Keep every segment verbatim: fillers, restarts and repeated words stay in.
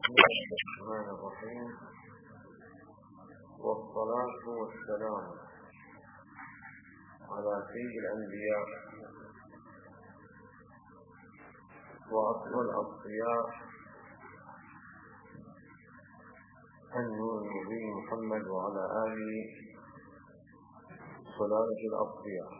الرحمن الرحيم، والصلاة والسلام على سيد الأنبياء وأفضل الأصفياء النور المبين محمد وعلى آله صلاة الأصفياء،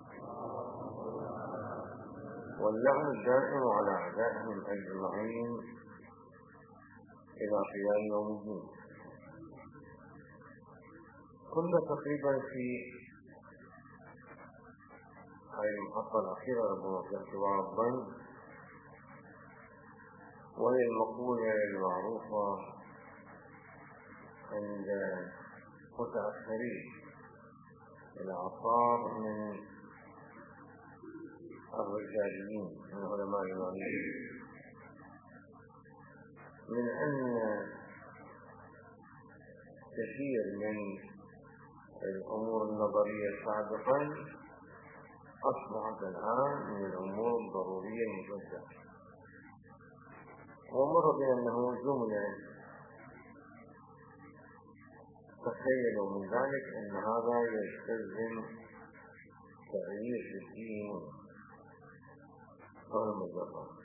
واللعن الدائم على أعدائهم أجمعين إلى قيام يوم الدين. كنا تقريبا في هذه المحطة الأخيرة ربما في اختبار الظن، وهي المقولة المعروفة عند متأخرين الأعصار من الرجاليين من علماء الإيمانيين، من أن كثير من الأمور النظرية سابقا أصبحت الآن من الأمور الضرورية المجددة. ومر بنا أنه جملة تخيلوا من ذلك أن هذا يستلزم تغيير في الدين غير مجرد.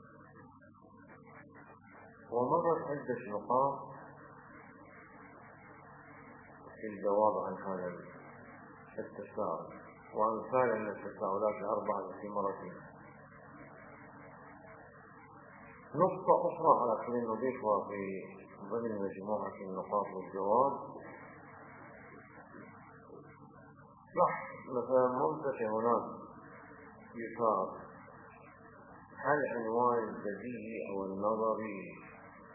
ومرت عدة نقاط في الجواب عن هذا التساؤل، وأمثال من التساؤلات الأربعة في مرتين. نقطة أخرى على كل نضيفها في ضمن مجموعة النقاط والجواب، صح مثلا منتشر هناك يصار هل عنوان البديهي أو النظري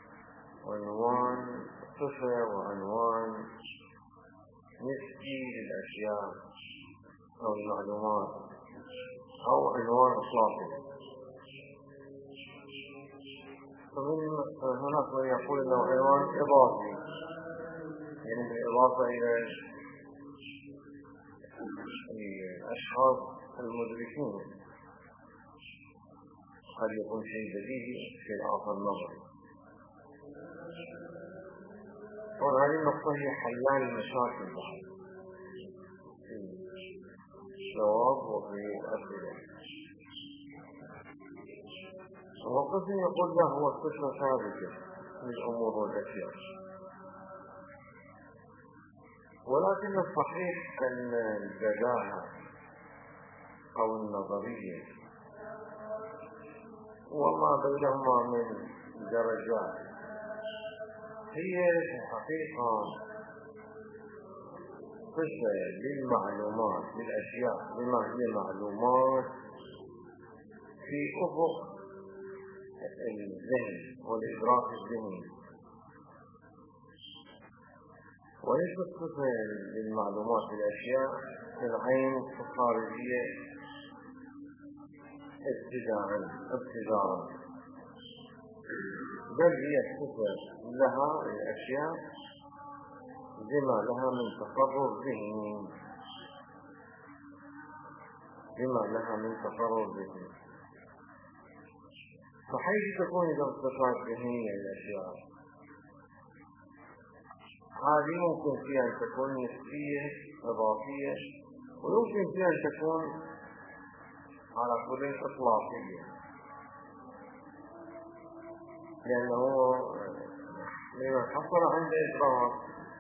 عنوان صفة وعنوان نسبي للأشياء أو المعلومات أو عنوان إطلاقي. هناك من يقول أنه عنوان إضافي، يعني بالإضافة إلى الأشخاص المدركين، قد يكون شيء بديهي شيء آخر نظري. وهذه النقطة هي حلال المشاكل بعد في الجواب وفي الأسئلة. وقسم يقول له هو صفة ثابتة للأمور والأشياء، ولكن الصحيح أن البداهة أو النظرية وما بينهما من درجات هي في الحقيقة صفة للمعلومات للأشياء بما هي معلومات في أفق الذهن والإدراك الذهني، وليست صفة للمعلومات للأشياء في العين الخارجية ابتداءً ابتداءً، بل هي صفة لها الأشياء بما لها من تقرر ذهني بما لها من تقرر ذهني فحيث تكون إذا صفات ذهنية للأشياء هذه ممكن فيها أن تكون نسبية إضافية، ويمكن فيها أن تكون على كل إطلاقية، لأنه لمن حصل عند إدراك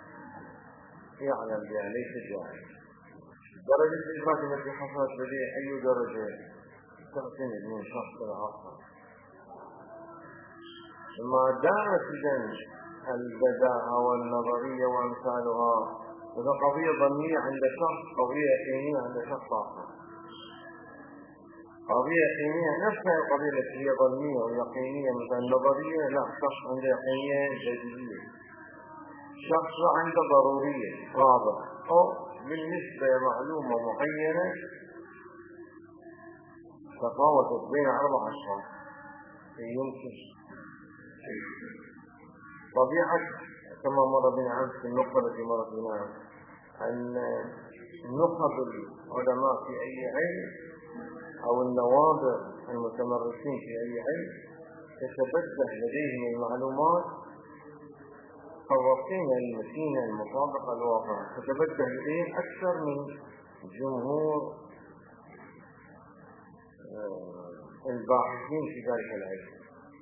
يعلم بها ليس جاهل. درجة الإدراك التي حصلت لديه أي درجة تعتمد من شخص لآخر. ما دامت إذن البداهة والنظرية وأمثالها إذا قضية ظنية عند شخص قضية يقينية عند شخص آخر، قضية يقينية نفسها القضية التي هي ظنية ويقينية مثل النظرية، لا، شخص عنده يقينية جديدية، شخص عنده ضرورية رابع، أو بالنسبة معلومة معينة تفاوتت بين أربع أشخاص يمكن طبيعة كما مر بنا أمس في النقطة التي مرت بنا أن نخب العلماء في أي علم أو النوابغ المتمرسين في أي علم تتبدل لديهم المعلومات الخواصين المتينة المطابقة للواقع تتوجه إليه أكثر من جمهور الباحثين في ذلك العلم،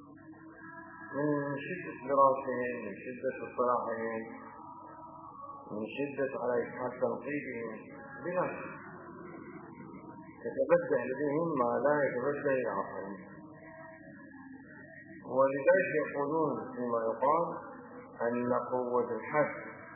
من شدة دراسهم، من شدة اطلاعهم، من شدة على إسحاق تنقيبهم بلا يتبدأ لديهم ما لا يتبدأ لآخرين. ولذلك يقولون فيما يقال أن قوة الحد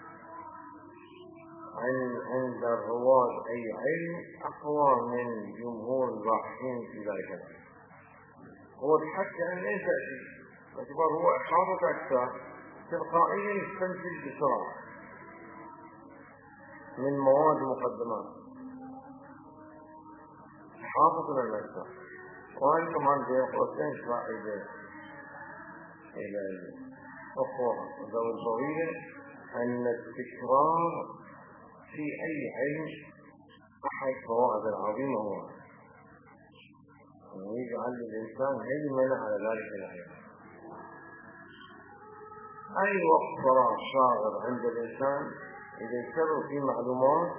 عند الرواد أي علم أقوى من جمهور الباحثين في ذلك العلم. هو الحد يعني ليس شيء، باعتبار هو إحاطة أكثر تلقائيا يستنتج بسرعة من مواد مقدمات حافظنا الأكثر. وهذه طبعا بين قوسين فائدة إلى الأخوة ذوي الفضيلة أن التكرار في أي علم أحد فوائد العظيمة هو أن يجعل الإنسان علما على ذلك العلم. أي وقت فراغ شاغر عند الإنسان إذا يكرر في معلومات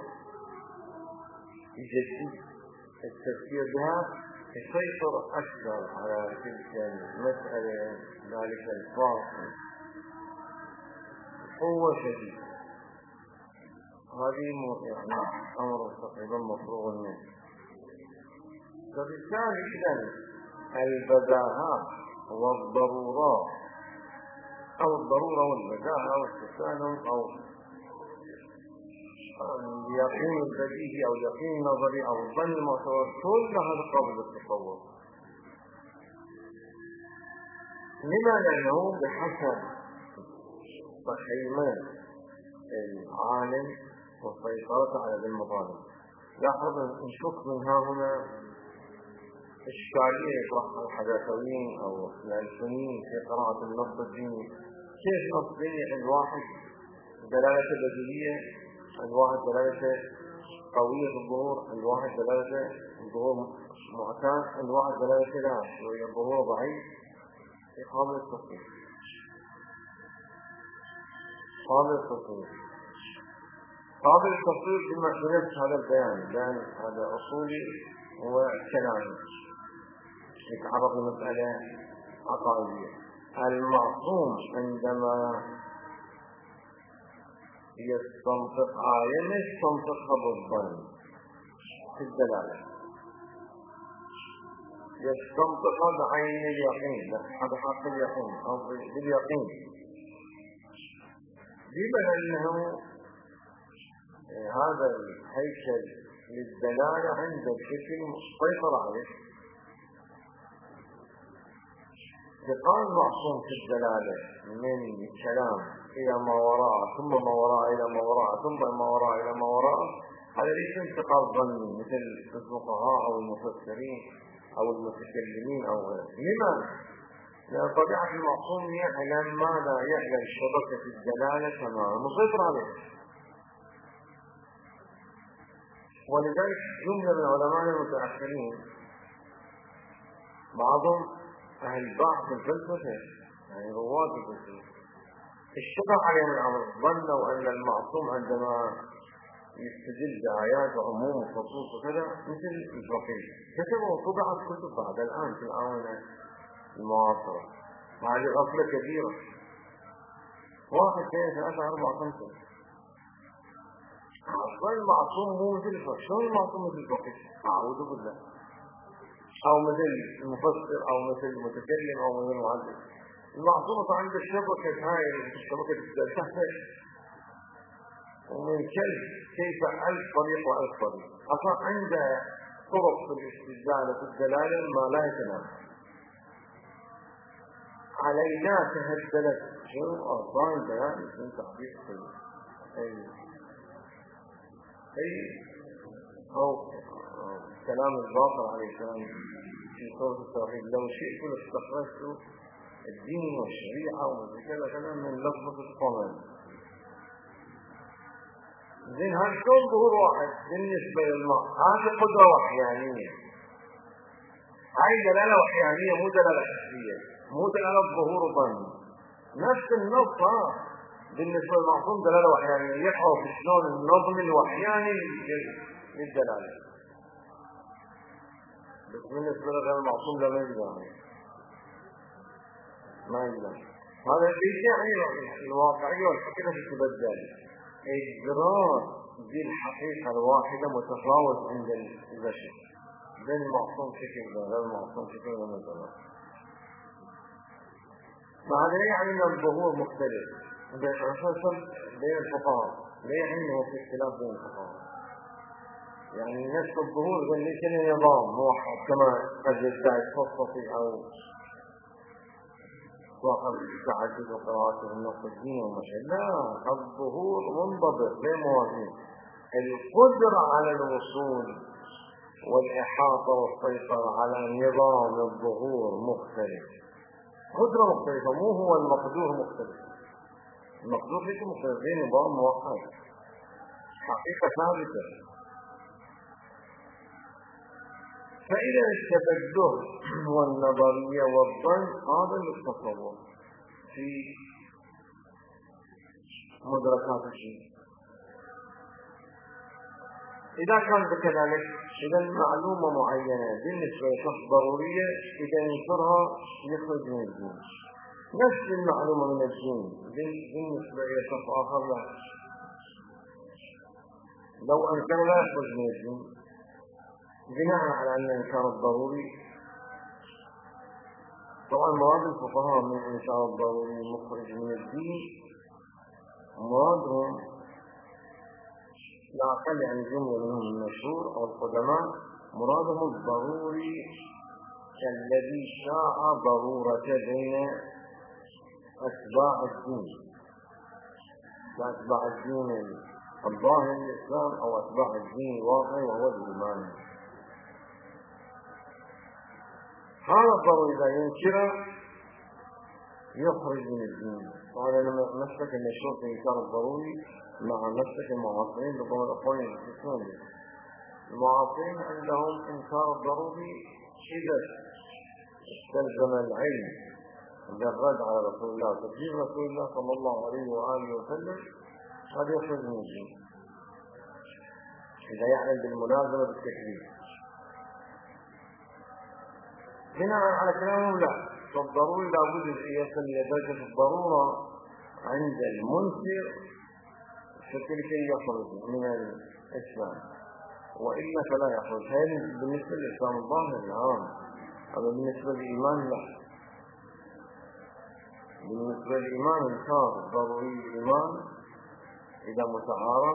يجدد التفكير بها يسيطر أكثر على تلك المسألة ذلك الفاصل قوة شديدة. هذه يعني أمر تقريبا مفروغ منه. فبالتالي إذن البداهات والضرورات أو الضرورة والبداهة والتسالم أو اليقين البديهي أو اليقين النظري أو الظن المعتبر كل هذا قابل للتصور. لما؟ لأنه بحسب تخيمات العالم والسيطرة على المطالب. لاحظ نشوف من ها هنا إشكالية يطرحها الحداثويين أو الألفيين في قراءة النص الديني. كيف نص ديني عند واحد دلالة بديهية، عند واحد دلالة قوية الظهور، عند واحد دلالة الظهور معتاد، عند واحد دلالة لا شوية الظهور ضعيف، في قابل التصوير قابل التصوير قابل التصوير بنفس هذا البيان، لأن هذا أصولي وكلامي يتعرض لمسألة عقائدية. المعصوم عندما يستنطق آية ما يستنطقها بالظن في الدلالة، يستنطقها بعين اليقين، هذا حق اليقين أو باليقين. بما أنه هذا الهيكل للدلالة عند الفكر مسيطر عليه، فقال معصوم في الدلالة من الكلام إلى ما وراء ثم ما وراء إلى ما وراء ثم ما وراء إلى ما وراء. هذا ليس انتقال ظني مثل الفقهاء أو المفسرين أو المتكلمين أو غيره. لماذا؟ لأن طبيعة المعصوم يعلم ماذا، يعلم شبكة الدلالة تماما مسيطر عليه. ولذلك جملة من علماء المتأخرين بعضهم أهل بعض الفلسفة يعني رواد الفلسفة اشتبه عليهم الأمر، ظنوا أن المعصوم عندما يستدل بآيات وعموم وخصوص وكذا مثل الفقيه، كتبوا طبعت كتب بعد الآن في الآونة المعاصرة. هذه غفلة كبيرة. واحد اثنين ثلاثة أربعة خمسة أصلا المعصوم مو مثل الفقيه. شو المعصوم مثل الفقيه؟ أعوذ بالله. أو مثل المفسر أو مثل المتكلم أو مثل المعلم. المعصومة عند الشبكة هاي الشبكة تحتاج ومن كيف كيف ألف طريق وألف طريق. أصلا عند طرق في الاستدلال في الدلالة ما لا يتنام. علينا تهدلت شو أصلا الدلالة من تعبير سيء. أي أي أو كلام الباقر عليه السلام في سورة التوحيد: لو شئت لاستخرجت الدين والشريعة وكذا كذا من لفظة القمر. زين هذا كون ظهور واحد بالنسبة للماء، هذه قدرة وحيانية، هاي دلالة وحيانية مو دلالة حسية، مو دلالة ظهور ظن. نفس النص بالنسبة للمعصوم دلالة وحيانية، يقع في شلون النظم الوحياني للدلالة، بس بالنسبة لغير المعصوم لا ما يلزم ما يلزم. هذا الشيء يعني الواقعية والحقيقة تتبدل، إجراء ذي الحقيقة الواحدة متفاوت عند البشر، بين المعصوم شكل وغير المعصوم شكل ومثلا. فهذا لا يعني أن الظهور مختلف بين الفقهاء، لا يعني أنه في اختلاف بين الفقهاء، يعني نفس الظهور ليس نظام موحد كما قد يدعي الصفصفي أو صاحب تعدد وقراءات النص الديني والمشهد. لا، الظهور منضبط بين موازين، القدرة على الوصول والإحاطة والسيطرة على نظام الظهور مختلف، قدرة مختلفة، مو هو المقدور مختلف، المقدور ليس مختلف، بين نظام موحد حقيقة ثابتة. فإذا التبدل والنظرية والظن هذا التصور في مدركات الشيء. إذا كان كذلك، إذا معلومة معينة بالنسبة لشخص ضرورية، إذا ينكرها يخرج من الدين، نفس المعلومة من الدين بالنسبة إلى شخص آخر لا، لو أنكر لا يخرج من الدين، بناء على أن الإنكار الضروري. طبعا مراد الفقهاء من الإنكار الضروري مخرج من الدين مرادهم لا أقل عن جملة منهم المشهور أو القدماء، مرادهم الضروري الذي شاع ضرورة بين أتباع الدين، كأتباع الدين الظاهر الإسلام أو أتباع الدين الواقعي وهو الإيمان. هذا الضروري إذا ينكر يخرج من الدين. وهذا مسلك المشهور في إنكار الضروري مع مسلك المعاصرين بضوء الأقوال الإسلامية. المعاصرين عندهم إنكار الضروري إذا استلزم العلم بالرد على رسول الله، تكذيب رسول الله صلى الله عليه وآله وسلم، هذا يخرج من الدين إذا يعلم بالملازمة بالتكذيب. بناء على كلامه لا، فالضروري لابد أن يصل إلى درجة الضرورة عند المنكر فتلك يخرج من الإسلام، وإلا فلا يخرج. هذا بالنسبة للإسلام الظاهر العام، هذا بالنسبة للإيمان لا. بالنسبة للإيمان إنكار ضروري الإيمان إذا متعارف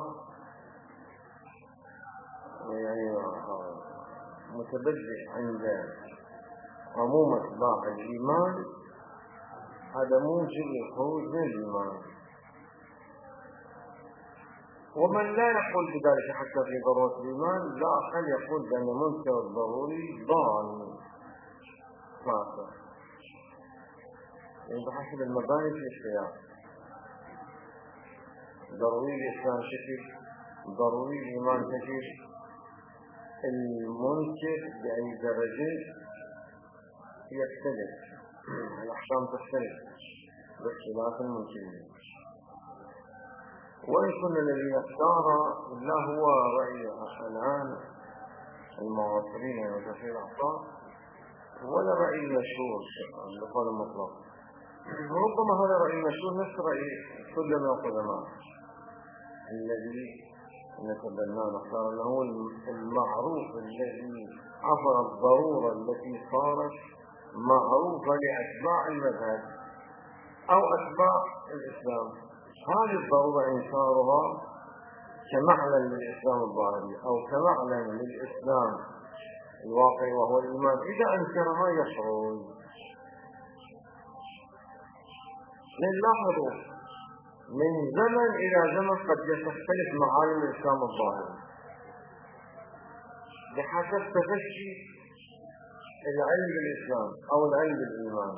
يعني متبدل عند عموم أتباع الإيمان، هذا موجب للخروج من الإيمان. ومن لا يقول بذلك حتى في ضرورة الإيمان لا أقل يقول بأن منكر الضروري ضال فاسد، يعني بحسب المباني في السياق. ضروري الإسلام شكل، ضروري الإيمان شكل، المنكر بأي درجة يختلف، الأحكام تختلف باختلاف المنكرين. وإن كنا الذي اختار لا هو رأي الآن المعاصرين وتفسير الأعصار ولا رأي المشهور بقول المطلق، ربما هذا رأي المشهور نفس رأي كل من القدماء الذي نتبناه نختار له المعروف الذي عبر الضرورة التي صارت معروفة لأتباع المذهب أو أتباع الإسلام. هذه الضرورة إنكارها كمعلن للإسلام الظاهري أو كمعلن للإسلام الواقعي وهو الإيمان، إذا أنكرها يخرج. نلاحظ من زمن إلى زمن قد تختلف معالم الإسلام الظاهري بحسب تفشي العلم بالإسلام أو العلم بالإيمان.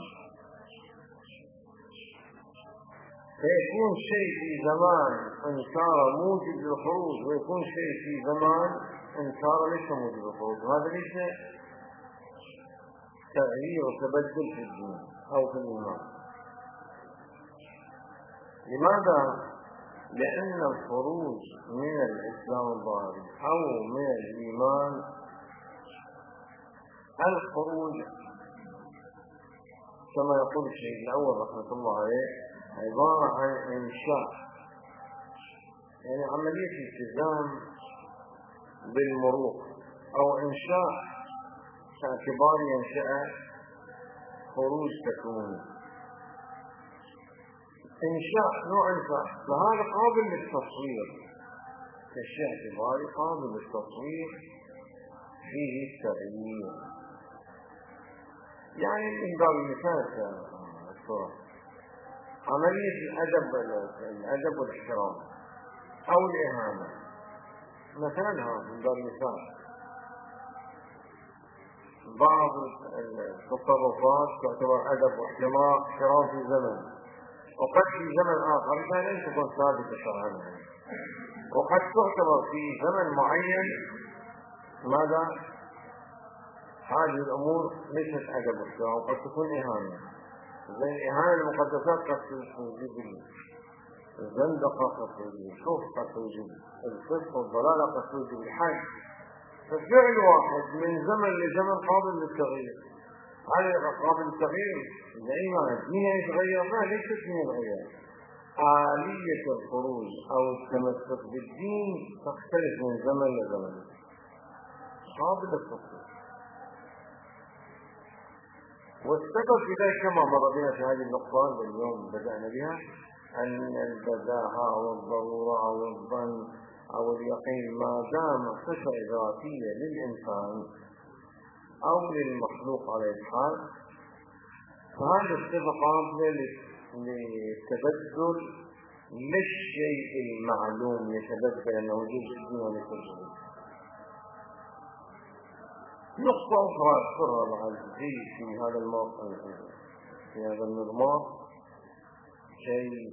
فيكون شيء في زمان إنكار موجب للخروج، ويكون شيء في زمان إنكار ليس موجب للخروج، وهذا ليس تغيير وتبدل في الدين أو في الإيمان. لماذا؟ لأن الخروج من الإسلام الظاهري أو من الإيمان، الخروج كما يقول الشيخ الأول رحمة الله عليه عبارة عن إنشاء، يعني عملية التزام بالمروق، أو إنشاء باعتبار ينشأ خروج تكويني، إنشاء نوع الفعل، فهذا قابل للتصوير كشيء اعتباري قابل للتصوير فيه التغيير. يعني من باب المثال الصورة عملية الأدب الأدب والاحترام أو الإهانة مثلا، من باب المثال بعض التصرفات تعتبر أدب واحترام في زمن، وقد في زمن آخر لا تكون ثابتة شرعا، وقد تعتبر في زمن معين ماذا؟ هذه الأمور ليست أدب واحترام، وقد تكون إهانة، زي إهانة المقدسات قد توجد الزندقة، قد توجد الكفر، قد توجد الفسق والضلالة، قد توجد الحج. ففعل واحد من زمن لزمن قابل للتغيير، هذا قابل للتغيير الإيمان مين يتغير؟ ما ليست من الغير. آلية الخروج أو التمسك بالدين تختلف من زمن لزمن، قابل للتغيير. والسبب في ذلك كما مر بنا في هذه النقطة واليوم بدأنا بها، أن البداهة أو الضرورة أو الظن أو اليقين ما دام صفة ذاتية للإنسان أو للمخلوق على الحال، فهذه الصفة قابلة للتبدل للشيء المعلوم، يتبدل أنه جزء منه لتجربة. نقطة أخرى أذكرها بعد في هذا الموقع في هذا المضمار شيء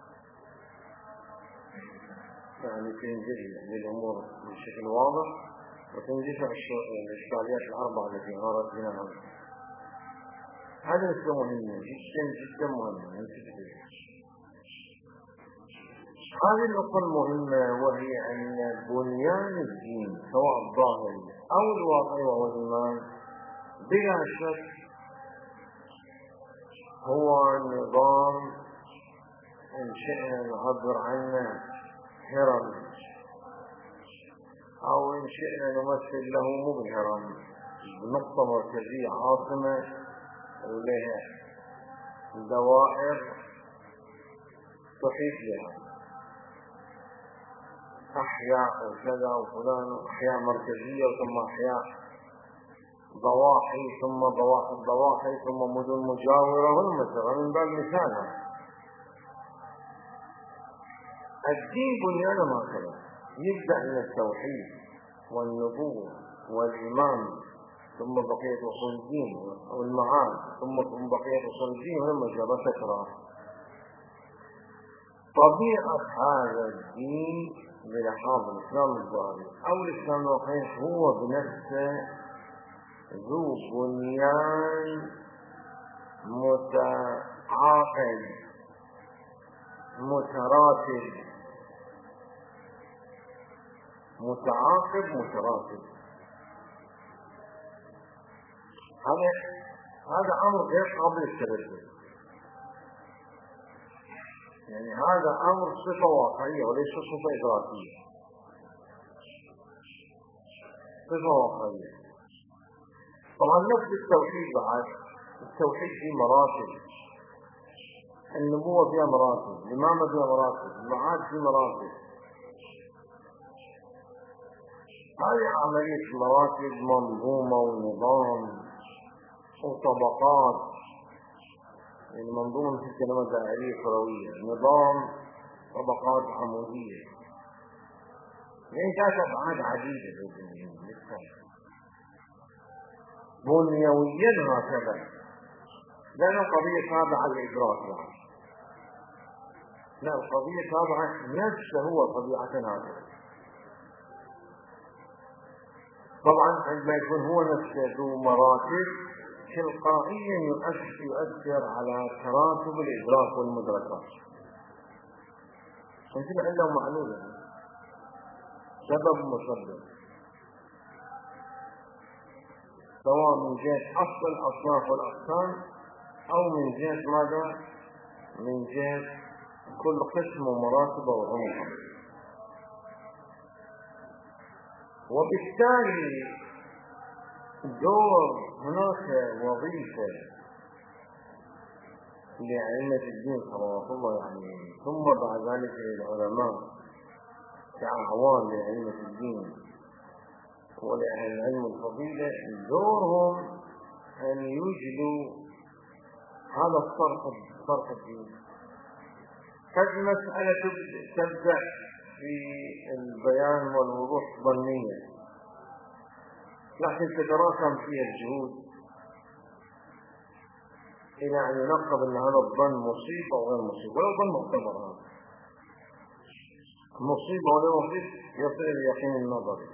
يعني تنجلي للأمور بشكل واضح وتنجشع الإشكاليات الأربعة التي غارت بنا عنها. هذا نقطة مهمة جدا جدا مهمة. هذه النقطة المهمة وهي أن بنيان الدين سواء الظاهري أو الواقعي وهو الإيمان بلا شك هو نظام إن شئنا نعبر عنه هرم، أو إن شئنا نمثل له مو بالهرم، نقطة مركزية عاصمة ولها دوائر تحيط بها، أحياء وكذا وفلان، أحياء مركزية وثم أحياء ضواحي ثم ضواحي ثم مدن مجاورة والمسرة من باب مثالها. الدين بنيانه هكذا، يبدأ من التوحيد والنبوة والإيمان ثم بقية أصول الدين والمعاد ثم ثم بقية أصول الدين والمجرى تكرار. طبيعة هذا الدين بلحاظ الإسلام الظاهري أو الإسلام الواقعي هو بنفسه ذو بنيان متعاقد متراتب متعاقب متراتب. هذا هذا أمر غير قابل للتبدل، يعني هذا أمر صفة واقعية وليس صفة إدراكية، صفة واقعية. طبعا نفس التوحيد بعد، التوحيد فيه مراتب، النبوة فيها مراتب، الإمامة فيها مراتب، المعاد فيه مراتب. هذه عملية مراتب منظومة ونظام وطبقات، يعني منظومة مثل كلمة دائرية كروية، نظام طبقات عمودية، يعني ذات أبعاد عديدة بنيويا هكذا، لأن القضية تابعة للإدراك، لا القضية تابعة نفسه هو طبيعة هكذا. طبعا عندما يكون هو نفسه ذو مراتب تلقائيا يؤثر على تراتب الإدراك والمدركات. ينتبه عنده معلومة سبب مسبب، سواء من جهة أصل الأصناف والأقسام أو من جهة ماذا؟ من جهة كل قسم ومراتبه وعمقه. وبالتالي دور هناك وظيفة لأئمة الدين صلوات الله عليهم، ثم بعد ذلك للعلماء كأعوان لأئمة الدين ولأهل العلم الفضيلة، دورهم أن يوجدوا هذا الصرف صرف الدين. قد مسألة تبدأ في البيان والوضوح ظنية، لكن تتراكم فيها الجهود إلى أن ينقب أن هذا الظن مصيبة أو غير مصيبة، ولا ظن معتبر، هذا مصيبة ولا مصيبة يصل إلى اليقين النظري.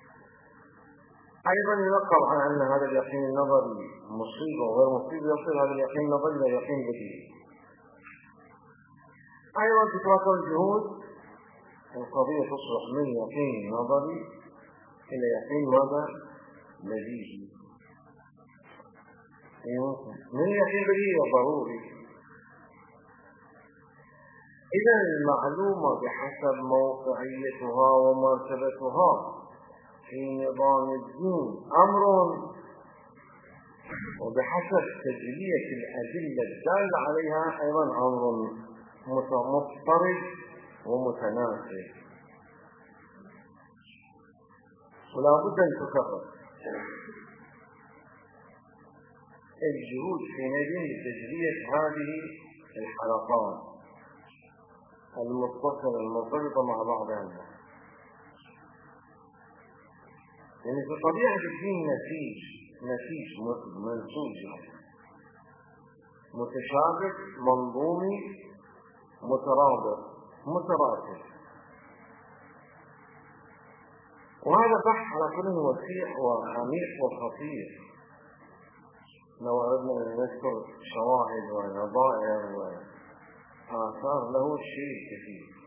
أيضا ينقب عن أن هذا اليقين النظري مصيبة وغير مصيبة يصل هذا اليقين النظري إلى يقين بديهي. أيضا تتراكم الجهود، القضية تصبح من يقين نظري إلى يقين ماذا؟ بديهي. من يقين بديهي ضروري. إذا المعلومة بحسب موقعيتها ومرتبتها في نظام الدين أمر، وبحسب تجلية الأدلة الدالة عليها أيضا أمر مضطرد ومتناسب، ولا بد أن تكرر الجهود حينئذ لتجلية هذه الحلقات المتصلة المرتبطة مع بعضها. يعني في طبيعة الدين نسيج نسيج منسوج متشابك منظومي مترابط متراتب، وهذا بحث على كل وسيع وعميق وخطير. لو أردنا أن نذكر شواهد ونظائر وآثار له شيء كثير.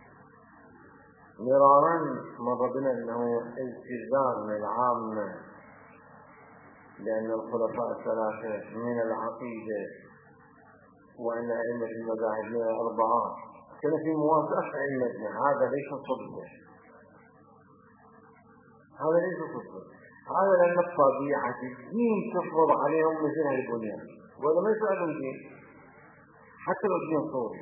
مرارا مر بنا أنه التزام العامة لأن الخلفاء الثلاثة من العقيدة، وأن أئمة المذاهب من الأربعة كان في موافقة أئمتنا. هذا ليس صدقا، هذا ليس صدقا، هذا لأن طبيعة الدين تفرض عليهم مثل البنيان، ولا ما يسألون الدين حتى لو الدين صوري.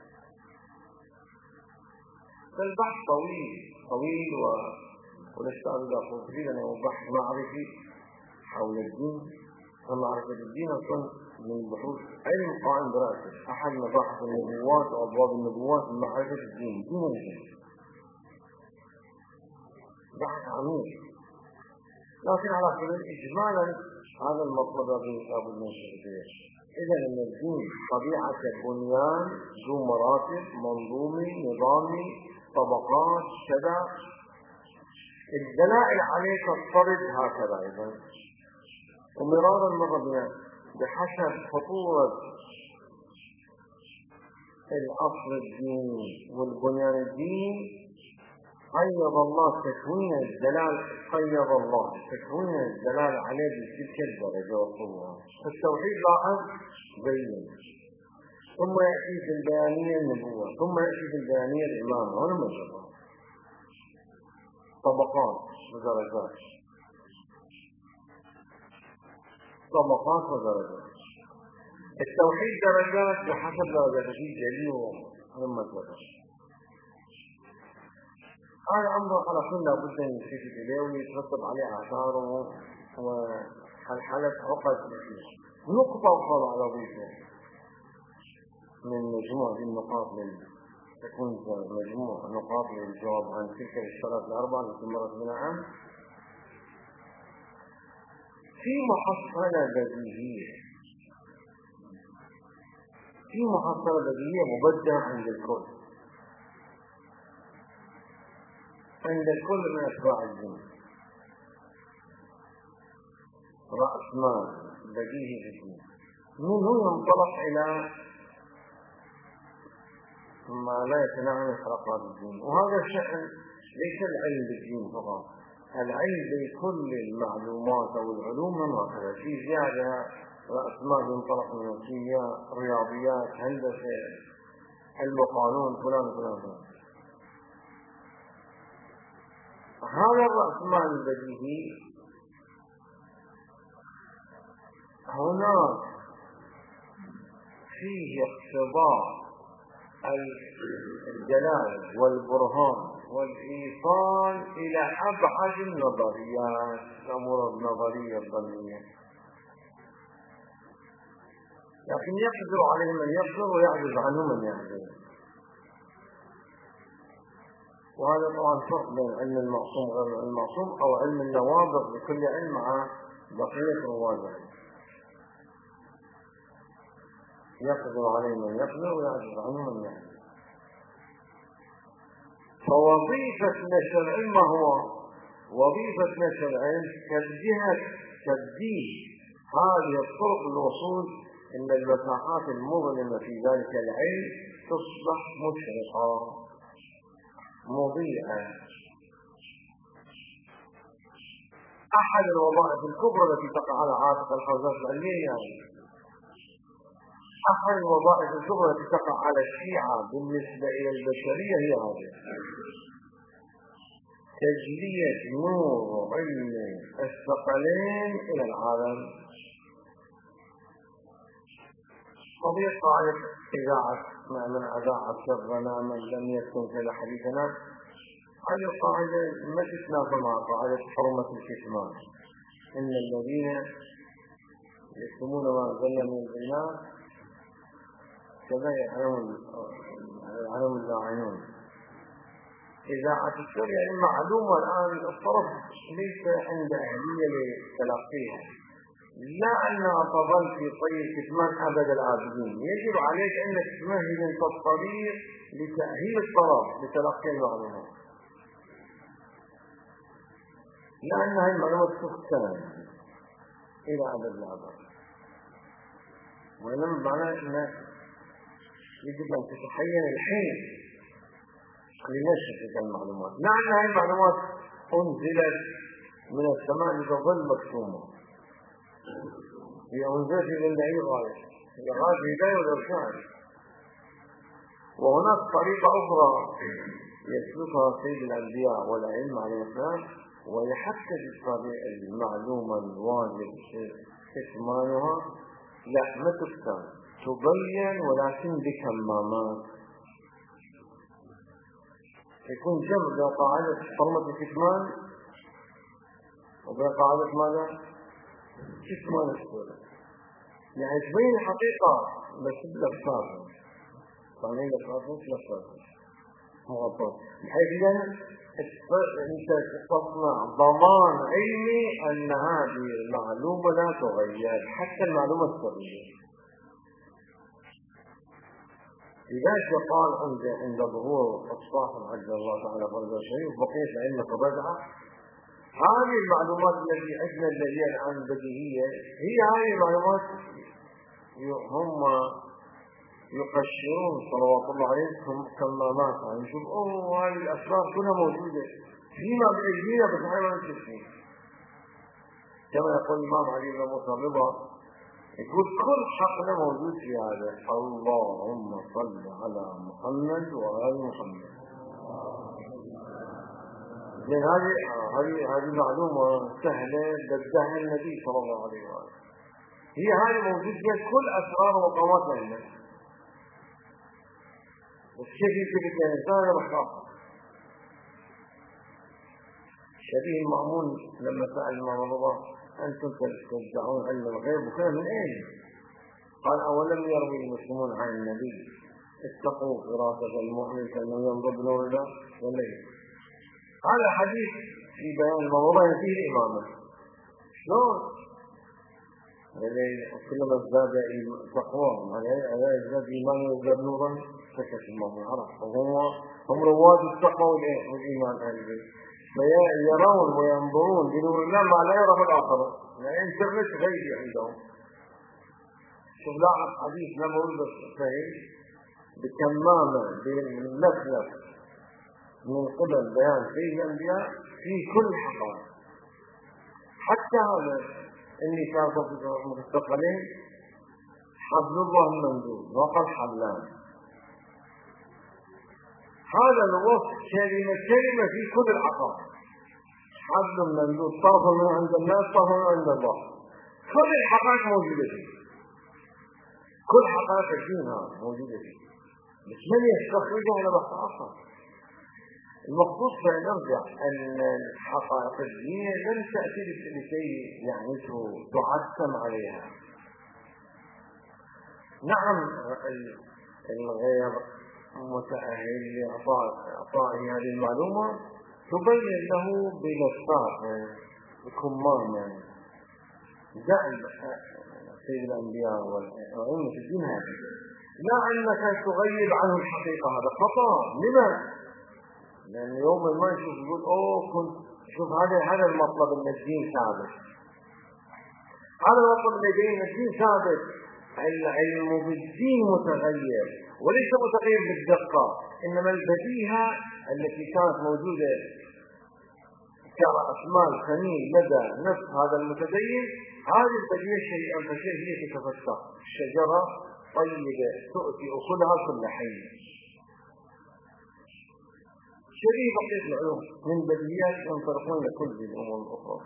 فالبحث طويل طويل و... والأستاذ إذا قلت فيه أنه بحث معرفي حول الدين، فمعرفة الدين أصلا من البحوث علم قائم برأسه. أحد مباحث النبوات وأبواب النبوات من معرفة الدين دين الدين، بحث عميق. لكن على كل إجمالا هذا المطلب الذي يقابل من شيء. إذا أن الدين طبيعة بنيان ذو مراتب منظومي نظامي طبقات كذا، الدلائل عليه تضطرد هكذا. إذا ومرارا مر بنا بحسب خطورة الأصل الديني والبنيان الديني قيض الله تكوين الدلال قيض الله تكوين الدلال عليه بتلك الدرجة والقوة. فالتوحيد لاحظ بين، ثم يأتي في البيانية النبوة، ثم يأتي في البيانية الإمامة، ولا مجرد طبقات ودرجات طبقات ودرجات. التوحيد درجات بحسب درجته جلي وهم مجرد. هذا أمر على كل لابد أن يلتفت إليه ويترتب عليه آثاره وحلحلة عقد فيه. نقطة أخرى على ضيفه من مجموعة النقاط تكون مجموعة نقاط للجواب عن تلك الاشتراط الأربعة التي مرت بنا عام. في محصلة بديهية في محصلة بديهية مبدعة عند الكل عند الكل من أتباع الدين. رأس مال بديهي الدين منه ينطلق إلى ما لا يتناول اعتقاد الدين. وهذا الشأن ليس العلم بالدين فقط، العلم بكل المعلومات أو العلوم وهكذا. في زيادة رأس مال ينطلق من الكيمياء، رياضيات، هندسة، علم قانون، فلان فلان فلان. هذا الرأس مال البديهي هناك فيه اقتضاء الدلالة والبرهان والإيصال إلى أبعد النظريات، الأمور النظرية الظنية، لكن يقدر عليه من يقدر ويعجز عنه من يعجز. وهذا طبعا فرق بين علم المعصوم وغير المعصوم، أو علم النوابغ لكل علم مع بقية رواده. يقدر عليه من يقدر ويعجز عنه من يعجز. فوظيفة نشر العلم ما هو؟ وظيفة نشر العلم كالجهة تبديل هذه الطرق للوصول إن المساحات المظلمة في ذلك العلم تصبح مشرقة مضيئة. أحد الوظائف الكبرى التي تقع على عاتق الحوزات العلمية يعني أحد الوظائف الكبرى التي تقع على الشيعة بالنسبة إلى البشرية هي هذه: تجلية نور علم الثقلين إلى العالم. قضية قاعدة إذاعة ما من أذاع سرنا من لم يكن في حديثنا، هذه القاعدة ما تتنافى مع قاعدة حرمة الكتمان. إن الذين يكتمون ما أنزلنا من البينات كذا يعلم اللاعنون. إذاعة السر يعني معلومة الآن الطرف ليس عند أهلية لتلقيها، لا أنها تظل في طي كتمان أبد الآبدين. يجب عليك أنك تمهد أنت الطريق لتأهيل الطرف لتلقي المعلومات، لأن هذه المعلومات تختم إلى أبد الآباد. وإنما معناه أنك يجب أن تتحين الحين لنشر تلك المعلومات، لا أن هذه المعلومات أنزلت من السماء لتظل مكتومة. هي أنزلت من أي غاية؟ هي غاية هداية والإرشاد. وهناك طريقة أخرى يسلكها سيد الأنبياء والأئمة عليه السلام، ويحدد المعلومة الواجب كتمانها، لا ما تكتم، تبين ولكن بكمامات. يكون جمع بين قاعدة حرمة الكتمان وبين قاعدة ماذا؟ كتمان السورة، يعني تبين الحقيقة بس بلفظات، طبعاً لفظات مش لفظات مغطاة، بحيث أنت تصنع ضمان علمي أن هذه المعلومة لا تغير حتى المعلومة السرية. لذلك قال عند عند ظهور الصاح عز الله تعالى فرجه الشريف بقية علمك بدعة. هذه المعلومات التي عندنا الذي الآن بديهية هي هذه المعلومات هم يقشرون صلوات الله عليهم كمامات، يعني نشوف اوه هذه الاسرار كلها موجوده فيما بايدينا بس احنا ما نشوفها. كما يقول الامام علي بن موسى الرضا يقول كل حقنا موجود في هذا. اللهم صل على محمد وآل محمد. من هذه هذه هذه معلومه سهله بدها النبي صلى الله عليه وآله. هي هذه موجود فيها كل اسرار ومقامات العلم. بس كيف يمكن الإنسان محقق؟ شبيه المأمون لما سأل الإمام الله أنتم تدعون علم الغيب وكان من أين؟ قال أولم يروي المسلمون عن النبي اتقوا فراسة المؤمن كأنه ينظر بنور الله والليل. هذا حديث في بيان الموضوع فيه الإمامة. شلون؟ كلما ازداد تقوى على ازداد إيمان وازداد نورا سكت المؤمن عرف. وهم هم رواد التقوى والإيمان أهل البيت، فيرون وينظرون بنور الله ما لا يراه الآخر، يعني انترنت غيبي عندهم. شوف لاحظ حديث نبوي بس فهم بكمامة بملفلف من قبل بيان سيد الأنبياء في كل حقائق. حتى هذا اللي شافه في المستقبلين حبل الله المنزول وقد حبلان، هذا الوصف كلمة كلمة في كل الحقائق. حبل المنزول طرف من عند الناس طرف من عند الله، كل الحقائق موجودة فيه، كل حقائق الدين موجودة فيه، بس من يستخرجها على بحث آخر. المقصود فنرجع أن الحقائق الدينية لم تأتي لشيء يعني تعتم عليها. نعم الغير متأهل لإعطاء هذه المعلومة تبين له بلسات بكمامة زعم سيد الأنبياء والأئمة الدين هذه، لا أنك تغيب عنه الحقيقة، هذا خطأ. لماذا؟ لأن يوم ما يشوف يقول أوه كنت شوف هذا هذا المطلب من الدين ثابت، هذا المطلب من الدين ثابت. العلم بالدين متغير وليس متغير بالدقة، إنما البديهة التي كانت موجودة كرأسمال خميل لدى نفس هذا المتدين، هذه البديهة شيئا فشيء هي تتفسر. الشجرة طيبة تؤتي أكلها كل حين، شبيه بقية العلوم من بديهيات ينطرقون لكل الأمور الأخرى.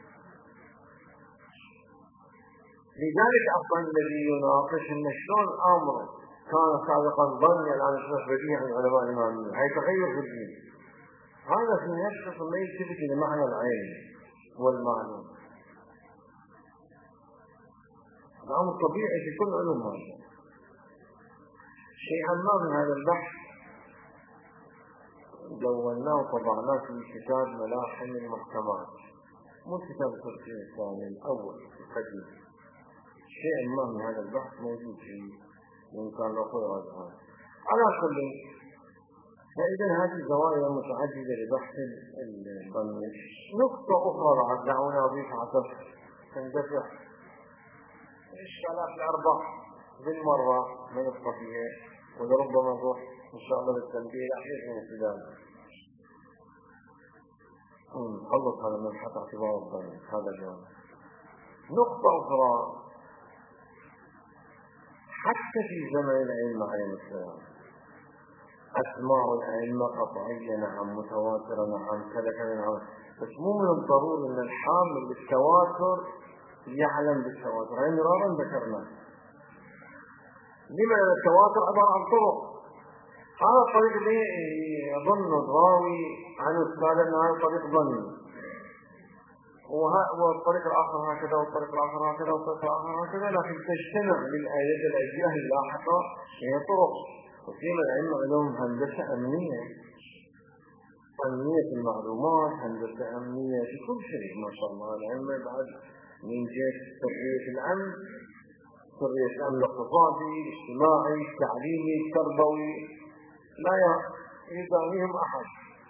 لذلك أصلا الذي يناقش أن شلون أمر كان سابقا ظني الآن يصبح بديهة عن علماء الإمامية، هي تغير في الدين، هذا في نفسه ما يلتفت إلى معنى العلم والمعلوم. الأمر طبيعي في كل علوم هذا. شيئا ما من هذا البحث دوناه وطبعناه في كتاب ملاحم المحكمات، مو كتاب التفسير الثاني الأول القديم. شيئا ما من هذا البحث موجود فيه بإمكان الأخوة والأخوة. على كل، فإذا هذه الزوايا متعددة لبحث الظني. نقطة أخرى بعد دعونا بها حتى تندفع الإشكالات الأربع بالمرة من الطبيعة، ولربما نروح إن شاء الله للتنبيه الأخير من السودان. نخلص هذا من حتى اعتبار الظني هذا الجانب. نقطة أخرى، حتى في زمن الأئمة عليهم السلام أسماء الأئمة قطعية نعم، متواترة نعم، كذا كذا نعم، بس مو من الضروري أن الحامل بالتواتر يعلم بالتواتر. يعني مرارا ذكرنا لما التواتر عبارة عن طرق، هذا الطريق اللي يظن الراوي عن السادة أن هذا طريق ظني، والطريق الآخر هكذا والطريق الآخر هكذا والطريق الآخر هكذا، لكن تجتمع للآيات الأجيال اللاحقة هي طرق. وفيما العلم علوم هندسة أمنية، أمنية المعلومات، هندسة أمنية في كل شيء ما شاء الله. العلم بعد من جهة تربية الأمن، تربية الأمن الاقتصادي، الاجتماعي، التعليمي، التربوي، لا يدانيهم أحد.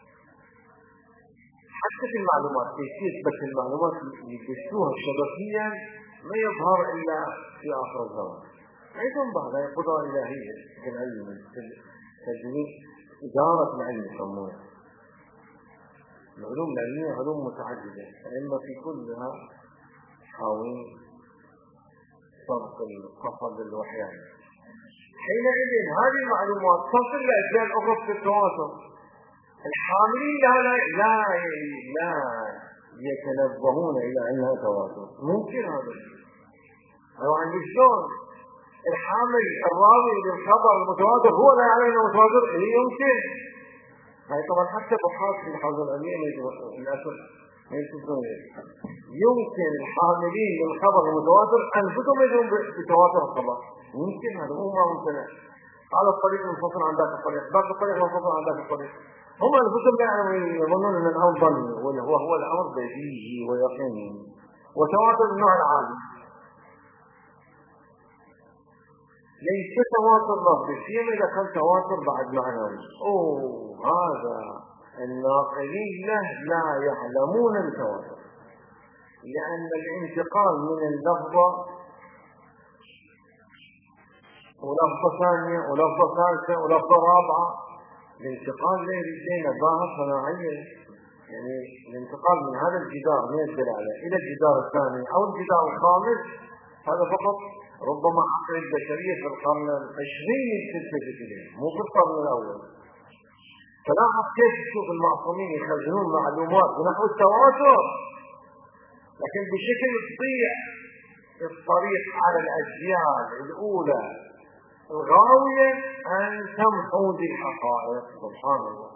حتى في المعلومات كيفية بس المعلومات اللي يكشفوها شبكيا ما يظهر إلا في آخر الزمان. أيضا بعد قدرة إلهية في العلم، تجميع إدارة العلم يسمونها. العلوم العلمية علوم متعددة، إما في كلها حاول صرف القصد الوحيان. حينئذ هذه المعلومات تصل لأجيال أخرى في التواصل. الحاملين لا لا لا, لا يتنبهون إلى أنها تواصل. ممكن هذا أو عند شلون الحامل الراوي للخبر المتواتر هو لا يعلم أنه متواتر؟ يمكن. هاي طبعا حتى بحاث في الحوزة العلمية للأسف ما يشوفون. يمكن الحاملين للخبر المتواتر أنفسهم يجون بتواتر الخبر. يمكن هذا هو ما ممتنع. على الطريق منفصل عن ذاك الطريق، ذاك الطريق منفصل عن ذاك الطريق. هم أنفسهم يظنون أن الأمر ظني، وهو هو الأمر بديهي ويقيني وتواتر النوع العالي. ليس تواتر لفظي، فيما إذا كان تواتر بعد معنوي. أوه هذا الناقلين له لا يعلمون التواتر، لأن الانتقال من اللفظة ولفظة ثانية ولفظة ثالثة ولفظة رابعة. الانتقال ليه لدينا ظاهر صناعية، يعني الانتقال من هذا الجدار من الدلالة إلى الجدار الثاني أو الجدار الخامس، هذا فقط ربما عقل البشرية في القرن العشرين تلتفت إليه، مو في القرن الأول. فلاحظ كيف تشوف المعصومين يخزنون معلومات بنحو التواتر، لكن بشكل تضيع الطريق على الأجيال الأولى الغاوية أن تمحو ذي الحقائق. سبحان الله.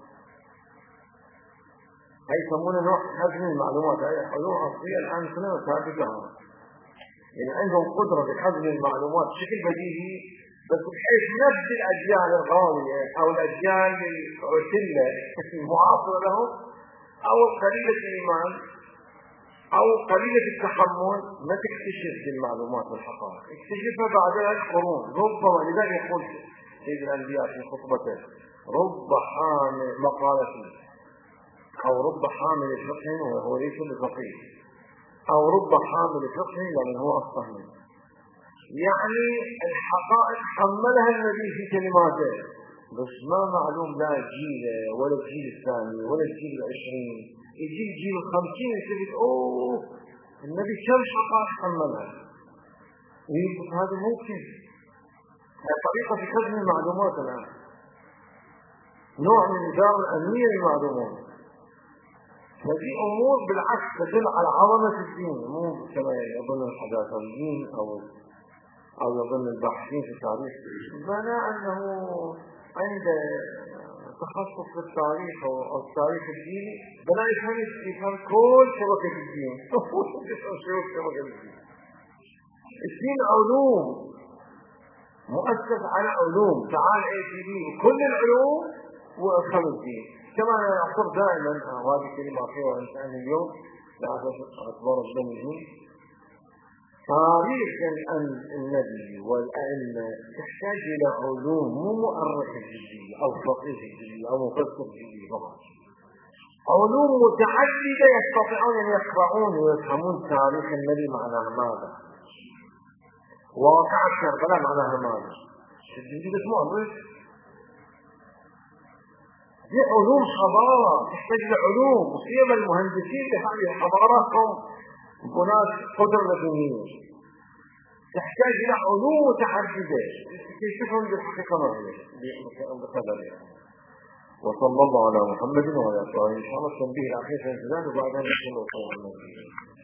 هي يسمونه نوع خزن المعلومات، هي حلول أصلية الآن سنة ثابتة، يعني عندهم قدرة بخزن المعلومات بشكل بديهي، بس بحيث نفس الأجيال الغاوية أو الأجيال العتلة المعاصرة لهم أو قليلة الإيمان أو قليلة التحمل ما تكتشف المعلومات والحقائق، اكتشفها بعد قرون. ربما لذلك يقول سيد الأنبياء في خطبته رب حامل مقالته أو رب حامل فقه وهو ليس بفقيه، أو رب حامل فقه لمن هو أفقه منه. يعني الحقائق حملها النبي في كلماته، بس ما معلوم لا جيل ولا الجيل الثاني ولا الجيل العشرين، يجي الجيل الخمسين يقول اوه النبي كم حقائق حملها. ويقول هذا ممكن، هذه طريقة في خزن المعلومات الآن، نوع من نظام الأمنية للمعلومات. هذه أمور بالعكس تدل على عظمة الدين، مو كما يظن الحداثيين أو أو يظن الباحثين في التاريخ، بمعنى أنه عند تخصص في التاريخ أو التاريخ الديني بلا يفهم يفهم كل شبكة الدين. الدين علوم مؤسس على علوم، تعال اي تي بي كل العلوم وافهم الدين. كما أقول دائما وهذه كلمة أخيرة إنسان اليوم لا أعتبار الدين، تاريخ النبي والأئمة تحتاج إلى علوم، مو مؤرخ جدي أو فقيه جدي أو مفسر جدي فقط، علوم متعددة يستطيعون أن يقرؤون ويفهمون تاريخ النبي معناه ماذا، واقع كربلاء معناها ماذا. الجديد اسمه أمريك دي علوم حضارة تحتاج لعلوم، وسيما المهندسين لهذه حضاراتهم بناء قدرة لدنية تحتاج إلى علوم متعددة تكتشفهم بالحقيقة بقدرها. وصلى الله على محمد وعلى آله وصحبه. إن شاء الله التنبيه الأخير في الانتظار وبعدها نحن نقول